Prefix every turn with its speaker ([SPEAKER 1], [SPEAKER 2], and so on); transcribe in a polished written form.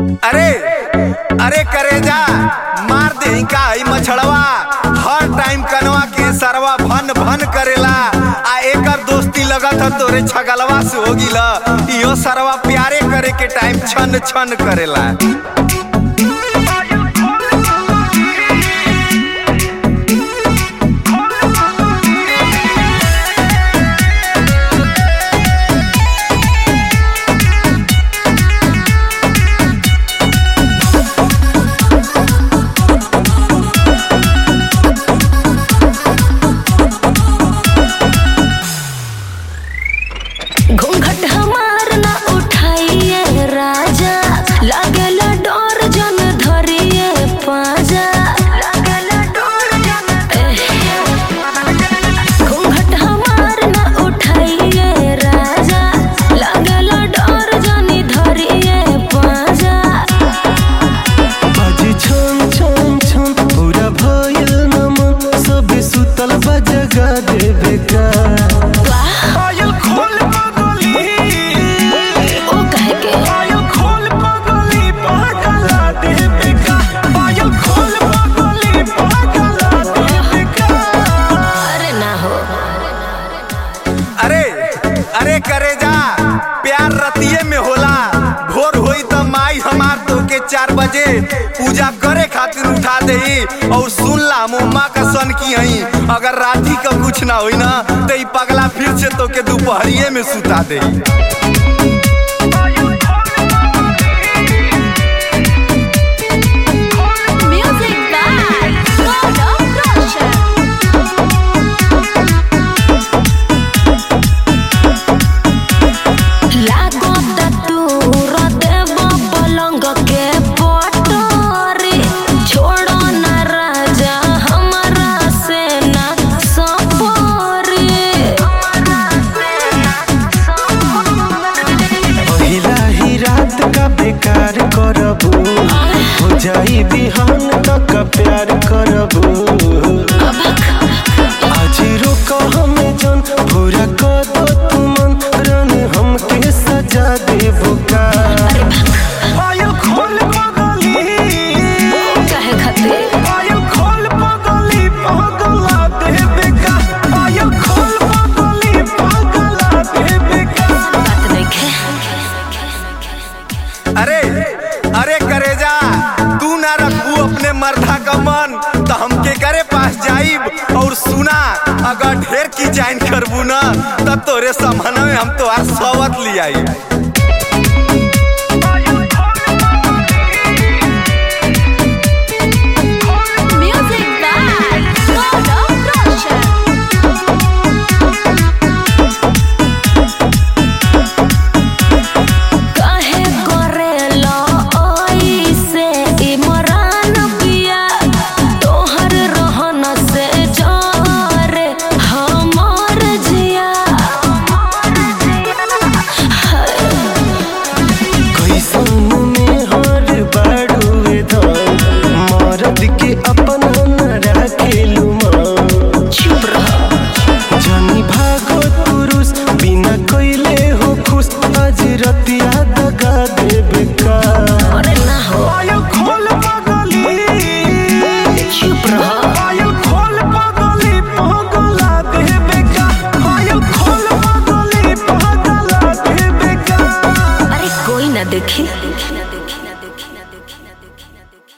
[SPEAKER 1] अरे अरे करेजा मार दे का मछड़वा हर टाइम कनवा के सरवा भन भन करेला आ एकर दोस्ती लगत है तोरे छगलवा से होगिला इहो सरवा प्यारे करे के टाइम छन छन करेला।
[SPEAKER 2] घूंघट हमार ना उठाइए राजा, लागेला डोर जन धरिए पाजा, लागेला डोर जन घूंघट हमार ना उठाइए राजा, लागेला डोर जन धरिए पाजा।
[SPEAKER 3] बाजी छम छम छम पूरा भइल नमन, सब सुतल बा जगा देवे का।
[SPEAKER 1] अरे करेजा प्यार रतिये में होला, भोर होई त माई हमार तो के 4 बजे पूजा करे खातिर उठा देही और सुन ला मुम्मा का सन की हई अगर राती का कुछ ना होई ना तो ई पगला फिर से तो के दोपहरिये में सुता देही।
[SPEAKER 3] बेकार करबू हो जाई बिहान तक प्यार करबू, आज रोक हमें जन पूरा कर दो तुमन रन हमके सजा देबू का। पायल खोल पगली
[SPEAKER 2] काहे खातिर
[SPEAKER 3] पायल खोल पगली पगला देबे का, पायल खोल पगली पगला देबे का।
[SPEAKER 2] बात देखे
[SPEAKER 1] अरे अरे करेजा तू ना रखू अपने मर्दा का मन तो हमके करे पास जाइब और सुना अगर ढेर की जाइन करबू ना तब तोरे समन में हम तो सवत ले आई।